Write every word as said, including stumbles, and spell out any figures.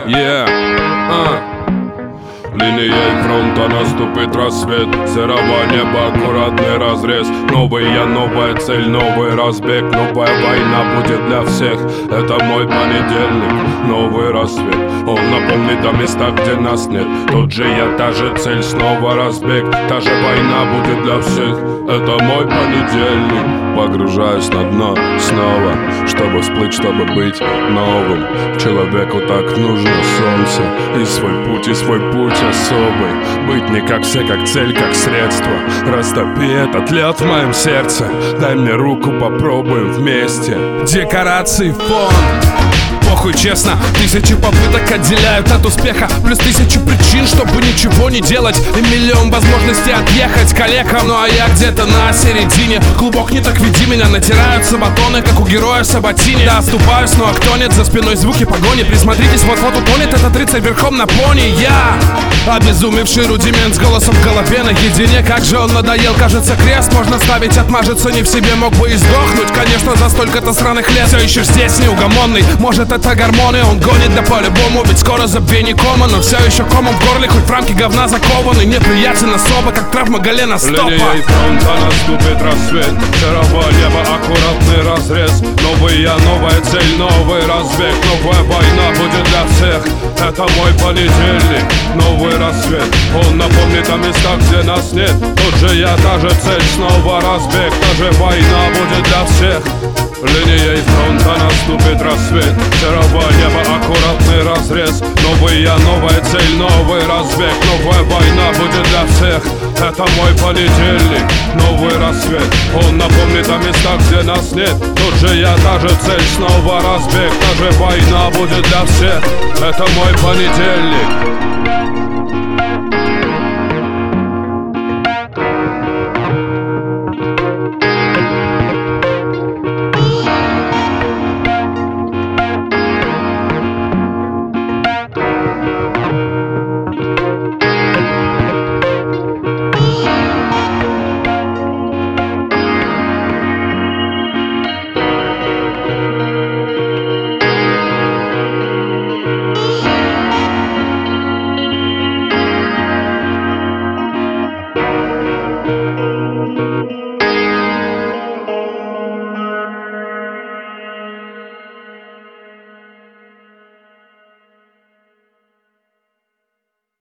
Yeah. Uh. Линией фронта наступит рассвет, серого неба аккуратный разрез. Новый я, новая цель, новый разбег. Новая война будет для всех. Это мой понедельник, новый рассвет. Он напомнит о местах, где нас нет. Тот же я, та же цель, снова разбег. Та же война будет для всех. Это мой понедельник. Погружаюсь на дно снова, чтобы всплыть, чтобы быть новым. Человеку так нужно солнце. И свой путь, и свой путь особый. Быть не как все, как цель, как средство. Растопи этот лед в моем сердце. Дай мне руку, попробуем вместе. Декорации, фон. Похуй, честно, тысячи попыток отделяют от успеха. Плюс тысячи причин, чтобы ничего не делать. И миллион возможностей отъехать калекам. Ну а я где-то на середине. Клубок не так веди меня, натираются батоны, как у героя Сабатини. Да, оступаюсь, но а кто нет, за спиной звуки погони. Присмотритесь, вот-вот утонет этот рыцарь верхом на пони. Я обезумевший рудимент с голосом в голове наедине. Как же он надоел, кажется, крест можно ставить, отмажется не в себе, мог бы и сдохнуть. Конечно, за столько-то сраных лет все еще здесь неугомонный. Может, это гормоны, он гонит да по-любому. Ведь скоро забвение кома, но все еще комом в горле. Хоть в рамки говна закованы. Неприятен особо, как травма голена стопа. Линией фронта наступит рассвет, серого неба аккуратный разрез. Новый я, новая цель, новый разбег. Новая война будет для всех. Это мой понедельник, новый рассвет. Он напомнит о местах, где нас нет. Тот же я, та же цель, снова разбег. Та же война будет для всех. Линией фронта наступит рассвет, серого неба аккуратный разрез. Новый я, новая цель, новый разбег. Новая война будет для всех. Это мой понедельник, новый рассвет. Он напомнит о местах, где нас нет. Тот же я, та же цель, снова разбег. Та же война будет для всех. Это мой понедельник.